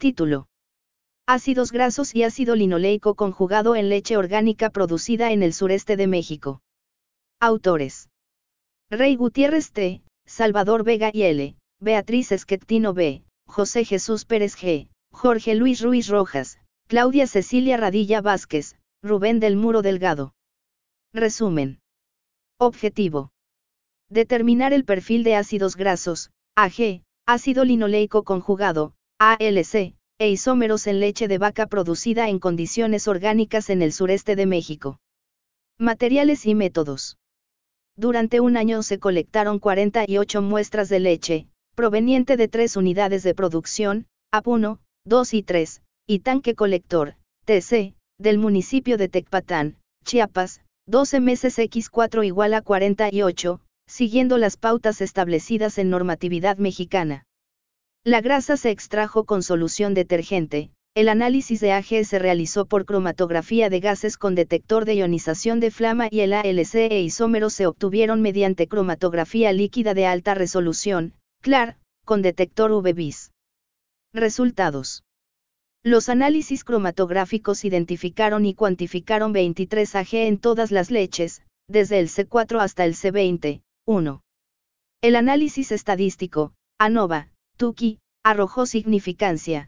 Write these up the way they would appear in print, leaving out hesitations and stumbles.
Título: Ácidos grasos y ácido linoleico conjugado en leche orgánica producida en el sureste de México. Autores: Rey Gutiérrez T., Salvador Vega y L., Beatriz Esquetino B., José Jesús Pérez G., Jorge Luis Ruiz Rojas, Claudia Cecilia Radilla Vázquez, Rubén del Muro Delgado. Resumen. Objetivo: determinar el perfil de ácidos grasos, AG, ácido linoleico conjugado, ALC, e isómeros en leche de vaca producida en condiciones orgánicas en el sureste de México. Materiales y métodos. Durante un año se colectaron 48 muestras de leche, proveniente de 3 unidades de producción, AP1, 2 y 3, y tanque colector, TC, del municipio de Tecpatán, Chiapas, 12 meses x4 igual a 48, siguiendo las pautas establecidas en normatividad mexicana. La grasa se extrajo con solución detergente. El análisis de AG se realizó por cromatografía de gases con detector de ionización de flama y el ALC e isómeros se obtuvieron mediante cromatografía líquida de alta resolución, CLAR, con detector UV-Vis. Resultados. Los análisis cromatográficos identificaron y cuantificaron 23 AG en todas las leches, desde el C4 hasta el C20, 1. El análisis estadístico, ANOVA, TUCI, arrojó significancia,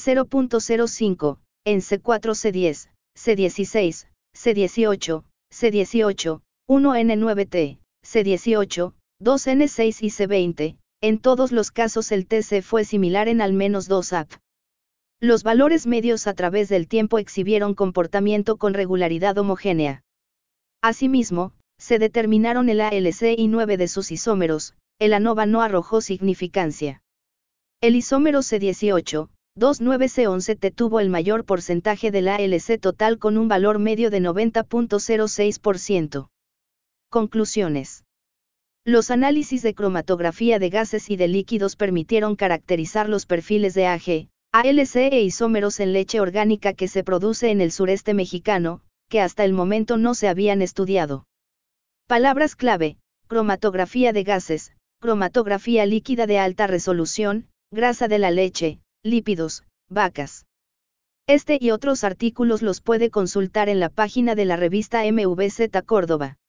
P0.05, en C4 C10, C16, C18, C18, 1N9T, C18, 2N6 y C20, en todos los casos el TC fue similar en al menos 2 AP. Los valores medios a través del tiempo exhibieron comportamiento con regularidad homogénea. Asimismo, se determinaron el ALC y 9 de sus isómeros, el ANOVA no arrojó significancia. El isómero C18, 29C11T tuvo el mayor porcentaje del ALC total con un valor medio de 90.06%. Conclusiones. Los análisis de cromatografía de gases y de líquidos permitieron caracterizar los perfiles de AG, ALC e isómeros en leche orgánica que se produce en el sureste mexicano, que hasta el momento no se habían estudiado. Palabras clave: cromatografía de gases, cromatografía líquida de alta resolución, grasa de la leche, lípidos, vacas. Este y otros artículos los puede consultar en la página de la revista MVZ Córdoba.